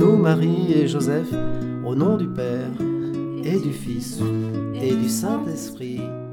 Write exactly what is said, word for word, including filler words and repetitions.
nous Marie et Joseph, au nom du Père et du Fils et du Saint-Esprit.